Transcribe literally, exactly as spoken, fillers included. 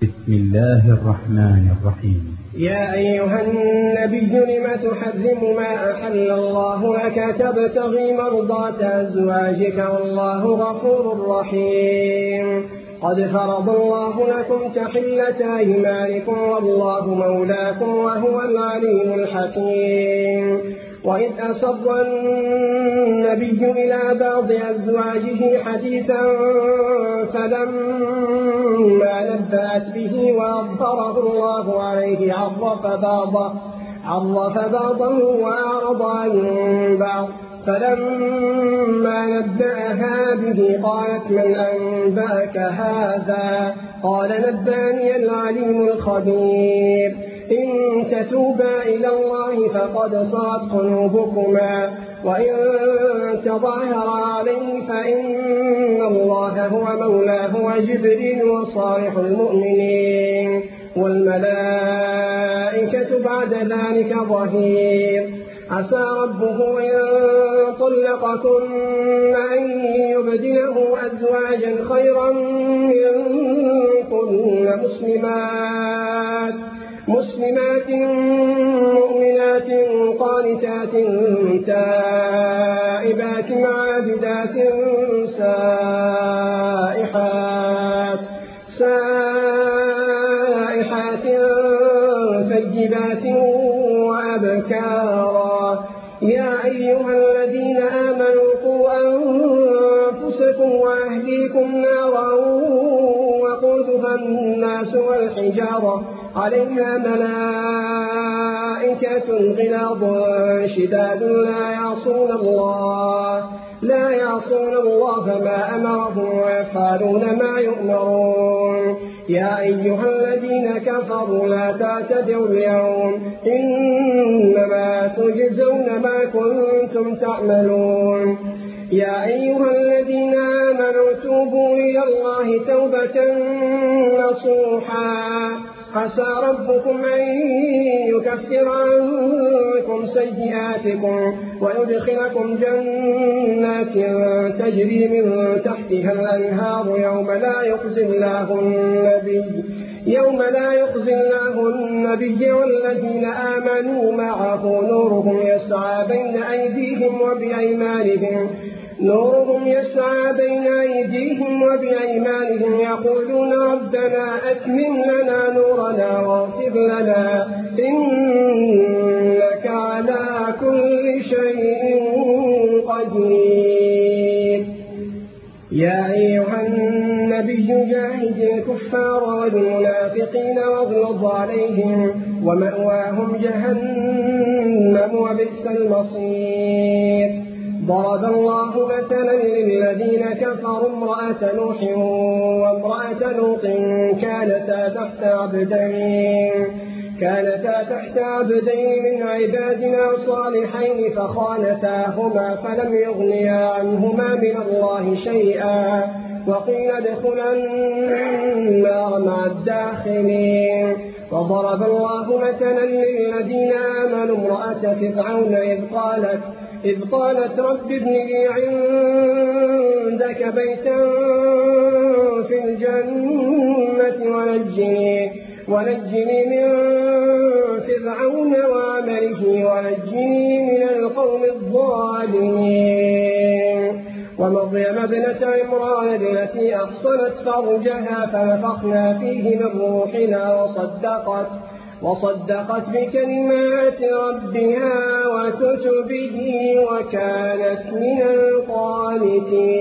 بسم الله الرحمن الرحيم. يا أيها النبي لم تحرم ما أحل الله لك تبتغي مرضات أزواجك والله غفور رحيم. قد فرض الله لكم تحلة أيمانكم والله مولاكم وهو العليم الحكيم. وإذ أسر النبي إلى بعض أزواجه حديثا فلما نبأت به وأظهره الله عليه عرف بعضه عرف بعضه وأعرض عن بعض فلما نبأها به قالت من أنبأك هذا؟ قال نبأني العليم الخبير. إن تتوبا إلى الله فقد صغت قلوبكما وإن تظاهر عليه فإن الله هو مولاه وجبريل وصالح المؤمنين والملائكة بعد ذلك ظهير. عسى ربه إن طلقكن أن يبدله أزواجا خيرا منكن مسلمات مسلمات مؤمنات قانتات تائبات عابدات سائحات سائحات ثيبات وأبكارا. يا أيها الذين آمنوا قوا أنفسكم وأهليكم نارا وقودها الناس والحجارة عليها ملائكة غلاظ شداد لا يعصون الله لا يعصون الله ما أمرهم ويفعلون ما يؤمرون. يا أيها الذين كفروا لا تعتذروا اليوم إنما تجزون ما كنتم تعملون. يا أيها الذين آمنوا توبوا إلى الله توبة نصوحا عسى ربكم أن يكفر عنكم سيئاتكم ويدخلكم جنات تجري من تحتها الأنهار يوم لا يخزي الله النبي يوم لا يخزي الله النبي والذين آمنوا معه نورهم يسعى بين أيديهم وبأيمانهم نورهم يسعى بين أيديهم وبأيمانهم يقولون ربنا أتمم لنا نورنا واغفر لنا إنك على كل شيء قدير. يا أيها النبي جاهد الكفار والمنافقين واغلظ عليهم ومأواهم جهنم وبئس المصير. ضرب الله مثلا للذين كفروا امرأة نوح وامرأة لوط كانتا تحت عبدين كانتا تحت عبدين من عبادنا صالحين فخانتاهما فلم يغنيا عنهما من الله شيئا وقيل ادخلا النار مع الداخلين. وضرب الله مثلا للذين آمنوا امرأة فرعون إذ قالت إذ قالت رب ابن لي عندك بيتا في الجنة ونجني ونجني من فرعون وعمله ونجني من القوم الظالمين. ومريم ابنة عمران التي أحصنت فرجها فنفخنا فيه من روحنا وصدقت وصدقت بكلمات ربها وكتبه وكانت من القانتين.